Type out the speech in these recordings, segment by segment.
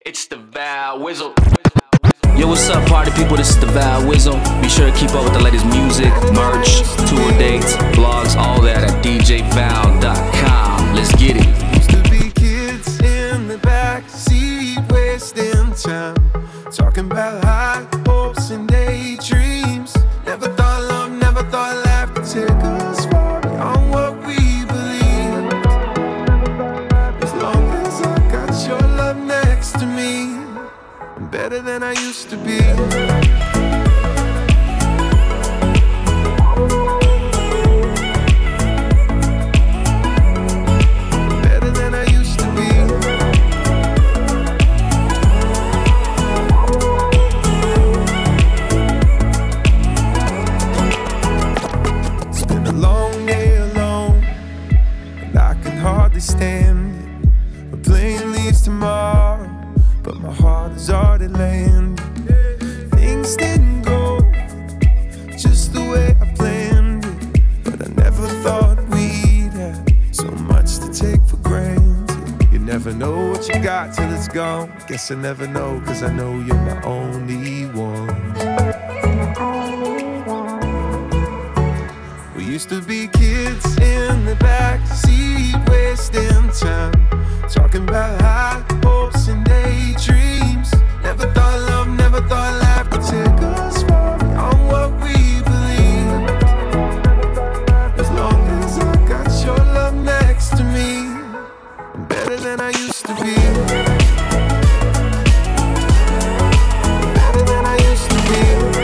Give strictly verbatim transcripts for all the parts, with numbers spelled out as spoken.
It's the Val Wizzle. Yo, what's up, party people? This is the Val Wizzle. Be sure to keep up with the latest music, merch, tour dates, blogs, all that at d j val dot com. Let's get it. Used to be kids in the back seat, wasting time, talking about high hopes and daydreams. Never thought love, never thought life could take us far beyond what we believed. As long as I got your love next to me, I'm better than I used to be. Stand it. A plane leaves tomorrow, but my heart is already landed. Things didn't go just the way I planned it, but I never thought we'd have so much to take for granted. You never know what you got till it's gone. Guess I never know, cause I know you're my only one. We used to be kids in the back seat, wasting time, talking about high hopes and daydreams. Never thought love, never thought life could take us far beyond what we believed. As long as I got your love next to me, I'm better than I used to be. Better than I used to be.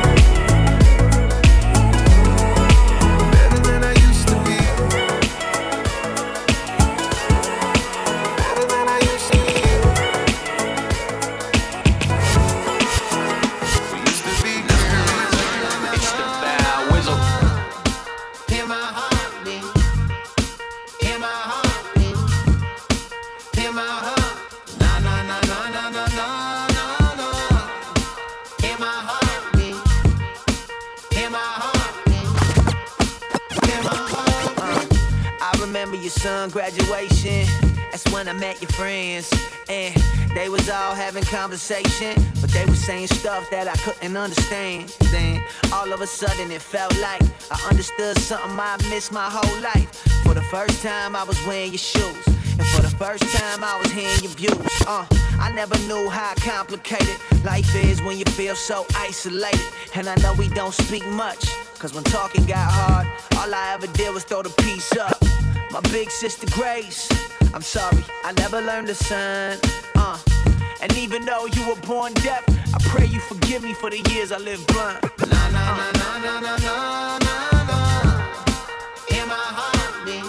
Graduation, that's when I met your friends, and they was all having conversation, but they was saying stuff that I couldn't understand. Then all of a sudden it felt like I understood something I missed my whole life. For the first time I was wearing your shoes, and for the first time I was hearing your views. Uh, I never knew how complicated life is when you feel so isolated. And I know we don't speak much, cause when talking got hard, all I ever did was throw the piece up. My big sister Grace, I'm sorry, I never learned to sign. Uh, and even though you were born deaf, I pray you forgive me for the years I lived blind. Nah, nah, nah, nah, nah, nah, nah, nah, nah. In my heartbeat,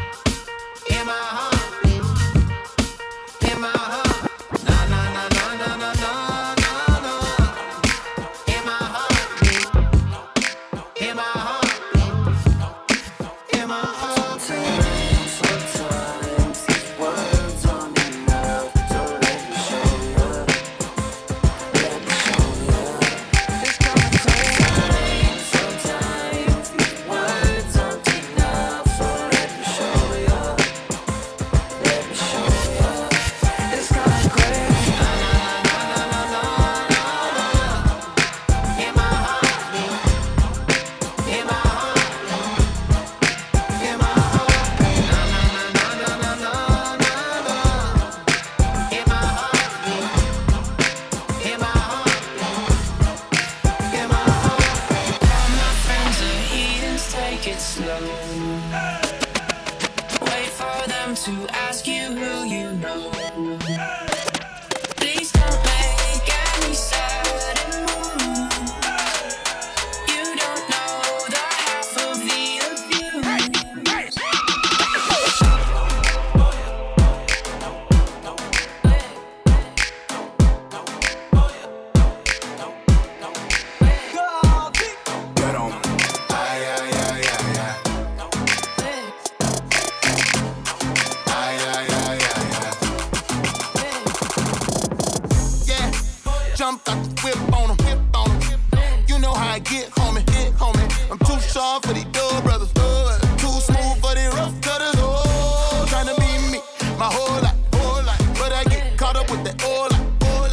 in my heartbeat, in my heart. Nah, nah, nah, nah, nah, nah, nah, nah. In my heartbeat, in my heartbeat, in my heart. my whole life, whole life. But I get caught up with that old life, old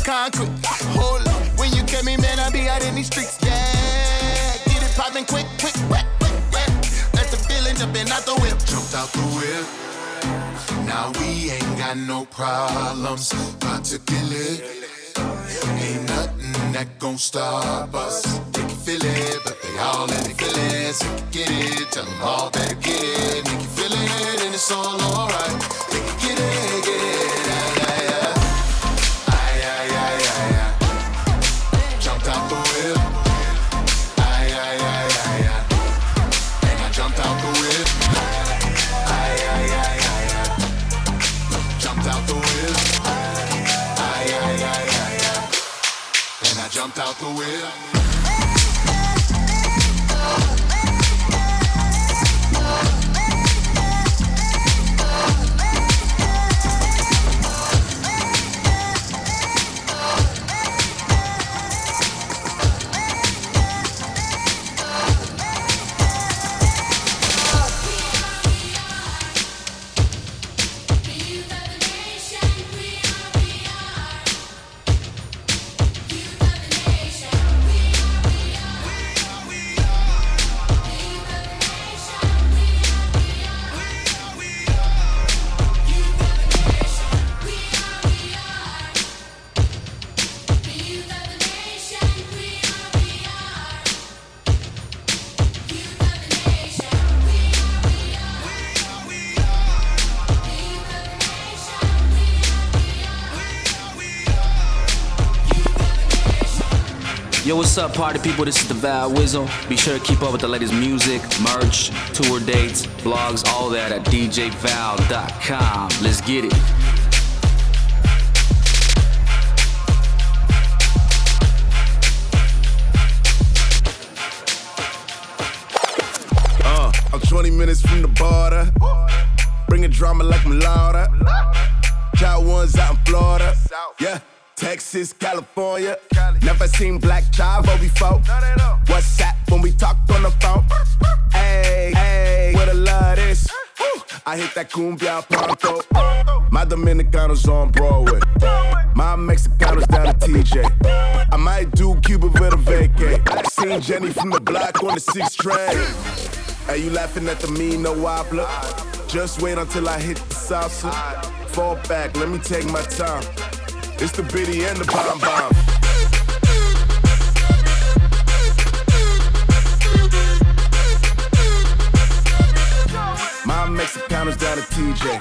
concrete. Hold up, when you get me, man, I be out in these streets. Yeah, get it poppin' quick, quick, wet, wet, wet. Let the feeling jump in out the whip. Jumped out the whip. Now we ain't got no problems. About to kill it. Ain't nothing that gon' stop us. They can feel it, but they all in the feelings. They can get it, tell them all better get it. They can feel it, and it's all alright. They can get it, get it, yeah, yeah, yeah. Ay, ay, ay, ay, ay. Jumped out the whip. Ay, ay, ay, ay, ay. And I jumped out the whip. Ay, ay, ay, ay, ay. Jumped out the whip. Ay, ay, ay, ay, ay. And I jumped out the whip. Yo, what's up, party people? This is the Val Wizzle. Be sure to keep up with the latest music, merch, tour dates, blogs, all that at D J Val dot com. Let's get it. Uh, I'm twenty minutes from the border. Bringing drama like I'm louder. Child ones out in Florida. Yeah. Texas, California. Never seen Black Chavo before. What's that when we talk on the phone? Hey, hey, what a love is. I hit that cumbia pronto. My Dominicanos on Broadway. My Mexicanos down to T J. I might do Cuba with a vacay. Seen Jenny from the block on the sixth train. Hey, you laughing at the me, no wobbler? Just wait until I hit the salsa. Fall back, let me take my time. It's the Biddy and the Bomb Bomb. My Mexicanos down to T J.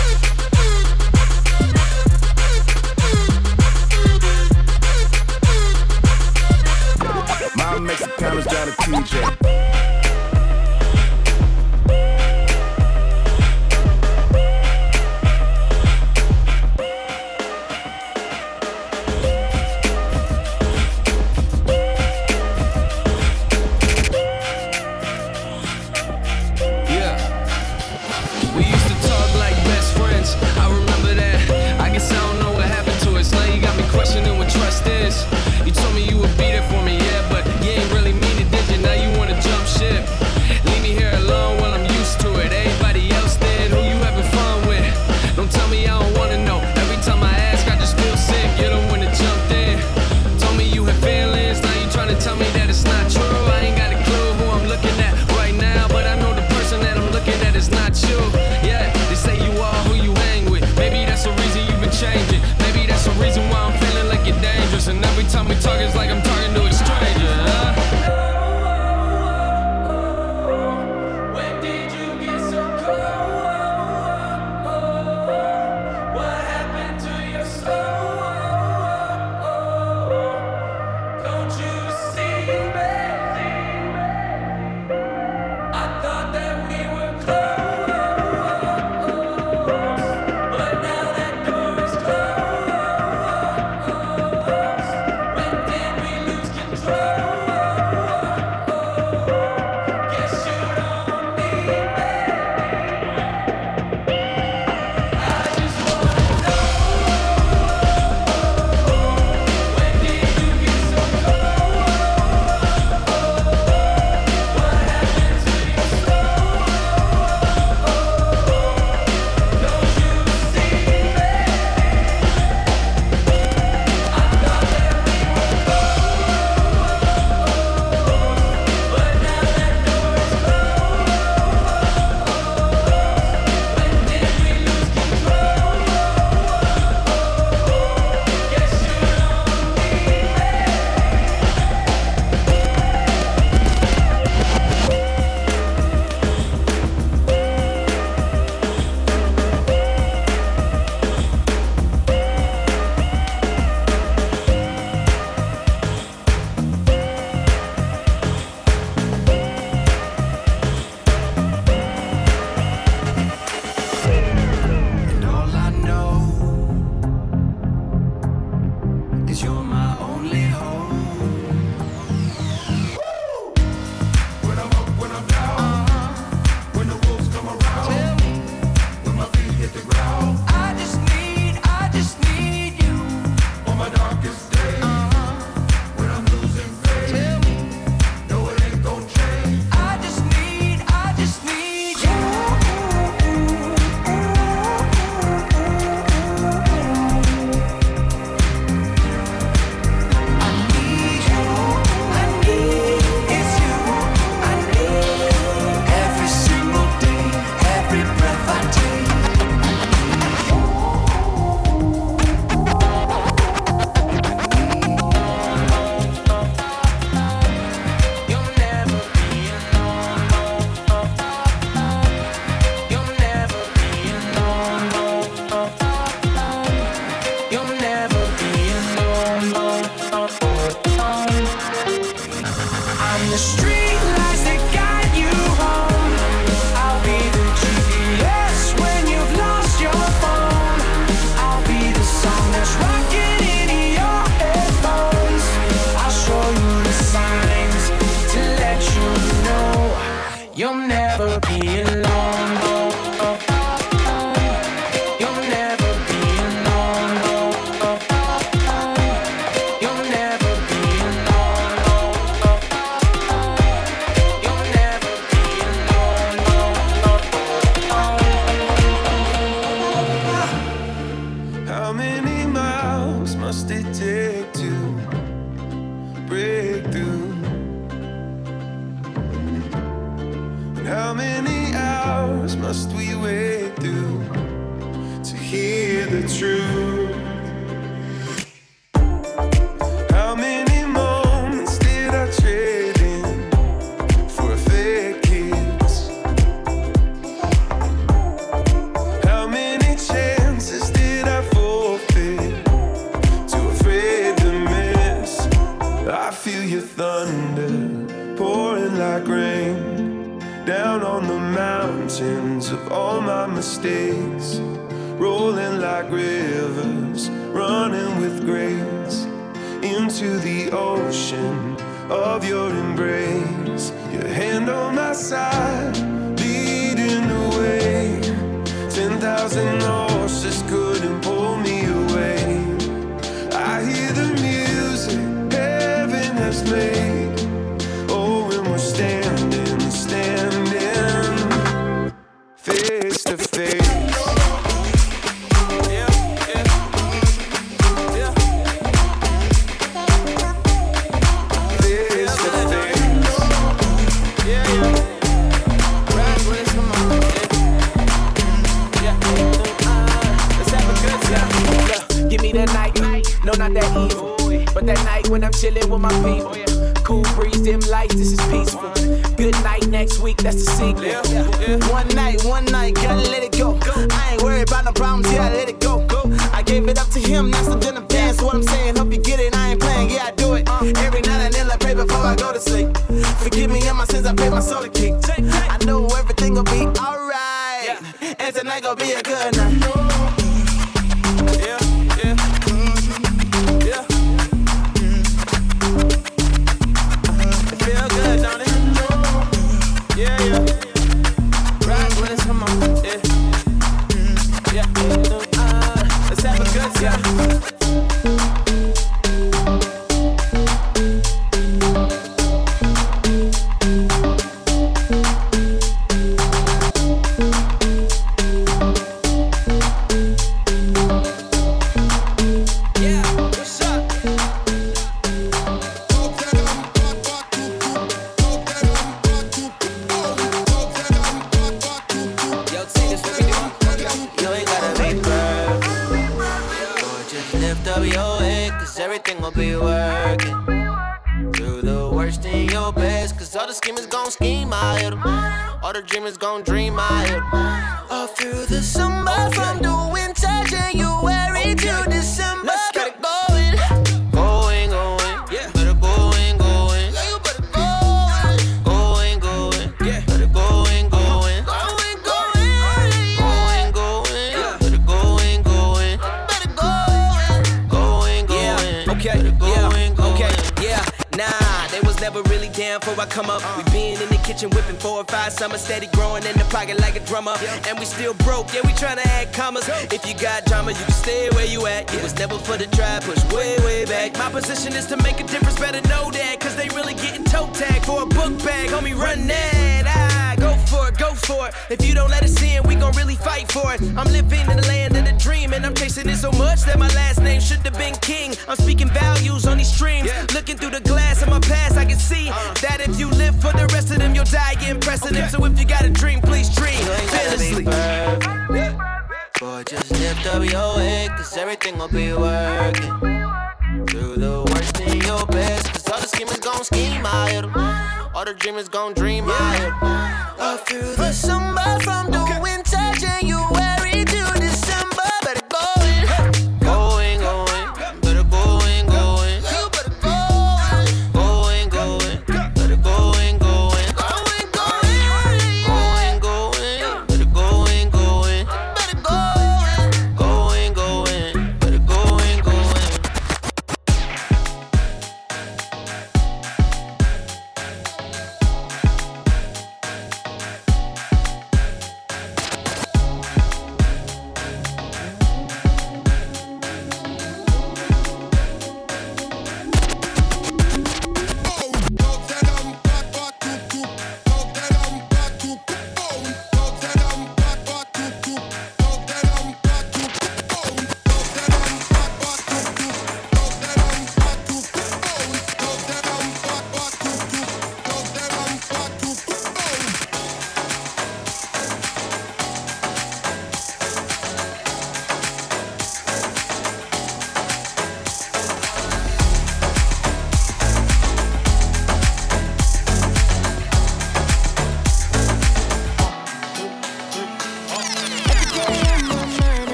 My Mexicanos down to T J. You told me you would be there for me, yeah, but you ain't really mean it, did you? Now you wanna jump ship. Leave me here alone while I'm used to it. Everybody else dead, who you having fun with? Don't tell me I don't wanna know. Every time I ask, I just feel sick. You're the one that jumped in. Told me you had feelings, now you trying to tell me that it's not true. I ain't got a clue who I'm looking at right now, but I know the person that I'm looking at is not you. Yeah, they say you are who you hang with. Maybe that's the reason you've been changing. Maybe that's the reason why I'm feeling like you're dangerous. And every time we talk, it's like I'm talking to a stranger. Huh? When did you get so cold? What happened to your soul? must it take to break through? And how many hours must we wait through to hear the truth? How many moments did I trade in for a fake kiss? How many chances did I forfeit, too afraid to miss? I feel your thunder pouring like rain down on the mountains of all my mistakes, rolling like rivers, running with grace into the ocean of your embrace. Your hand on my side, leading the way. Ten thousand horses couldn't pull me away. I hear the music heaven has made. Oh, and we're standing, standing face to face. No, not that evil, but that night when I'm chillin' with my people. Cool breeze, dim lights, this is peaceful. Good night next week, that's the sequel. One night, one night, gotta let it go. I ain't worried about no problems, yeah, I let it go. I gave it up to him, now some dinner dance. What I'm saying, hope you get it, I ain't playing, yeah, I do it. Every night I kneel, I pray before I go to sleep. Forgive me of my sins, I pay my soul to keep. I know everything gon' be alright, and tonight gon' be a good night. Yeah, yeah. Yeah. It feel good, don't it? Yeah, yeah. Ride with us, come on. Yeah. Yeah. Uh, let's have a good time. Everything will be working. Do the worst in your best, cause all the schemers gon' scheme, I hit 'em. All the dreamers gon' dream, I hit 'em. All through the summer, from the winter, January to December. Let's get it going. Going, going, yeah. Better going, going. Yeah, you better going. Going, going, yeah. Better going, going. Going, going. Going, going, yeah. Better going, going. Better going. Going, going. Okay, yeah, okay, yeah, nah, they was never really down for I come up. We been in the kitchen whipping four or five summers, steady growing in the pocket like a drummer. And we still broke, yeah, we tryna add commas. If you got drama, you can stay where you at. It was never for the try, push way, way back. My position is to make a difference, better know that. Cause they really getting toe tagged for a book bag. Homie, run that, ah, go for it, go for it. If you don't let us in, we gon' really fight for it. I'm living in the land of the dream, and I'm chasing it so much that my last name should have been King. I'm speaking values on these streams, yeah. Looking through the glass of my past, I can see uh, that if you live for the rest of them, you'll die getting precedent. Okay. So if you got a dream, please dream fearlessly. Boy, just lift up your head, cause everything will be working. Do the worst in your best, cause all the schemers gon' scheme, I hit 'em. All the dreamers gon' dream, I hit 'em. All through the summer, from the okay. winter, January to December. Better go in. Going, going, better going, going. You better go in. Going, going, better going, going. Going, going, going, going. Better going, going. Better go in. Going, going, better going, going.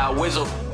Wizzle.